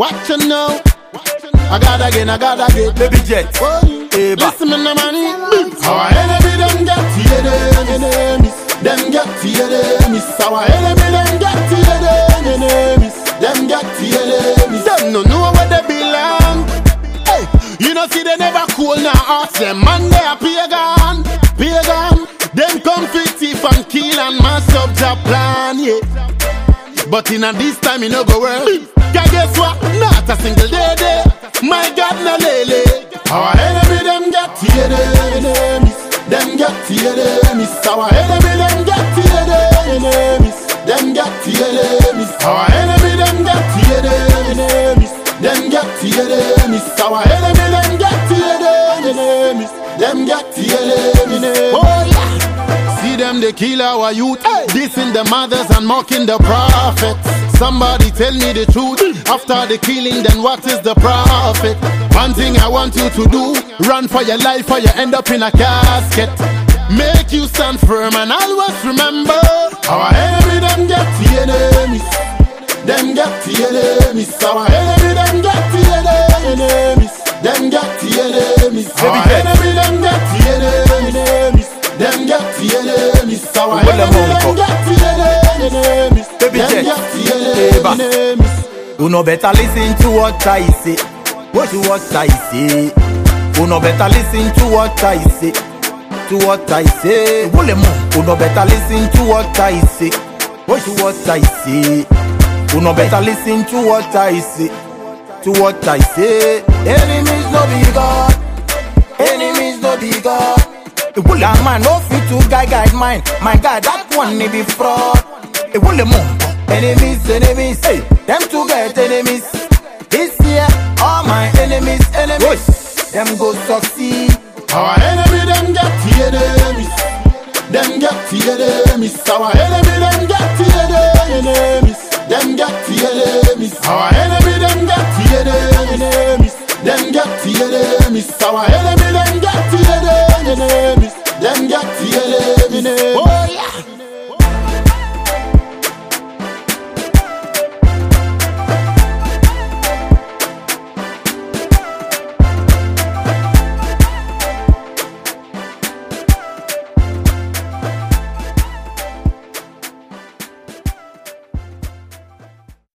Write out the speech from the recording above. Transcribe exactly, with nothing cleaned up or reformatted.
Watch you now. I got again, I got again. Baby Jet. Hey, listen me no money. Our enemy them get here, them enemies. Them get here, enemies. Our enemy them get here, them enemies. Them get here, enemies. Them no know where they belong. Hey, you know see they never cool now. Ask them man they are pagan, pagan. Them come fit thief and kill and mash up the plan, yeah. But in a this time you no go work. Cause guess what? Not a single day day. My God no lele. Our enemy them get here, them enemies. Them get here, enemies. Our enemy them get here, them enemies. Them get here, enemies. Our enemy them get here, them enemies. Them get here, enemies. Our enemy them get here, them enemies. Them get here, enemies. Oh yeah. See them they kill our youth, dissing the mothers and mocking the prophets. Somebody tell me the truth. After the killing, then what is the profit? One thing I want you to do, run for your life or you end up in a casket. Make you stand firm and always remember, our enemy them get the enemies. Them get the enemies. Our enemy them get the enemies. Them get the enemies. Our enemy them get the enemies. Them get the enemies. Our enemy them get the enemies. Them get the enemies. You know better listen to what I say. What you what I say. You know better listen to what I say. To what I say. You know better listen to what I say. What you what I say. You know better listen to what I say. To what I say. Enemies no be God. Enemies no be God. The wool man no fit to guide guide mine. My God, that one may be fraud. The wool enemies, enemies, hey, them to get enemies. This year, all my enemies, enemies, them go succeed. Our enemy, them get the enemies. Them get the enemies. Our enemy, them get the enemies. Them get the enemies. Our enemy, them get the enemies. Them get the enemies. Our enemy, them get the enemies.